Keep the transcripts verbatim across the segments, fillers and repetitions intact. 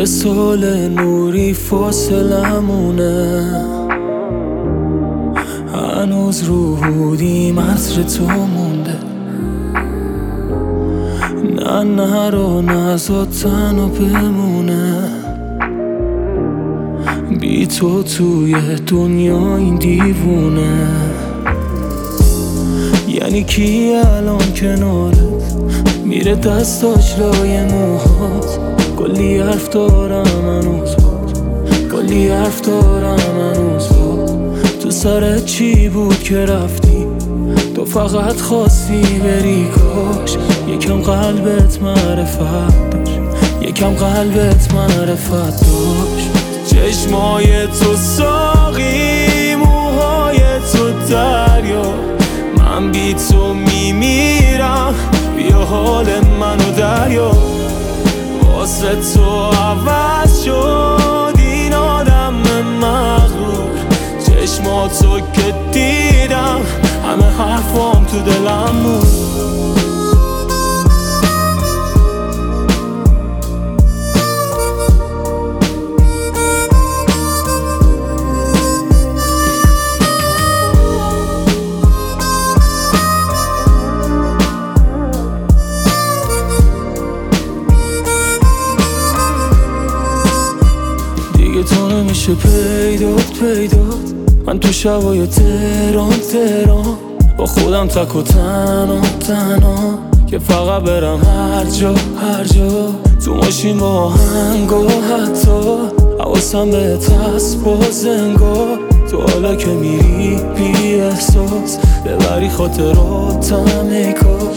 سال نوری فاصلمونه، هنوز رو هودی عطر تو مونده. نه نه رو نزاد تنها بمونه، بی تو توی دنیا این دیوونه. یعنی کی الان کنارت میره دستاش لای موهات؟ کلی حرف دارم هنوز بود، کلی حرف دارم هنوز بود. تو سرت چی بود که رفتی؟ تو فقط خواستی بری. کاش یکم قلبت معرفت داشت، یکم قلبت معرفت داشت. چشمای تو ساقی، موهای تو دریا، من بی تو میمیرم، بیا حال منو دریا. واسه تو عوض شد این آدم مغرور، چشماتو که دیدم همه حرفام تو دلم بود. تو نمیشه پیدات پیدات، من تو شبای تهران تهران با خودم تک و تنها تنها، که فقط برم هر جا هر جا. تو ماشین با آهنگ و حتی حواسم بهت هست باز انگار. تو حالا که میری بی احساس ببری خاطراتم ای کاش.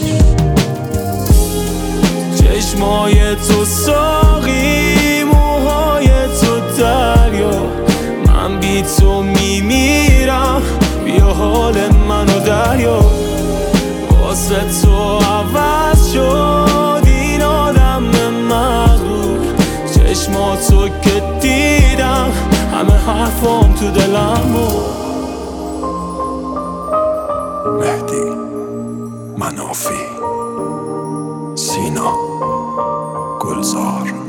چشمای تو ساقی، موهای تو دریا، من بی تو میمیرم، بیا حال منو دریا. واسه تو عوض شد این آدم مغرور، چشماتو که دیدم همه حرفام تو دلم بود. مهدی منافی، سینا گلزار.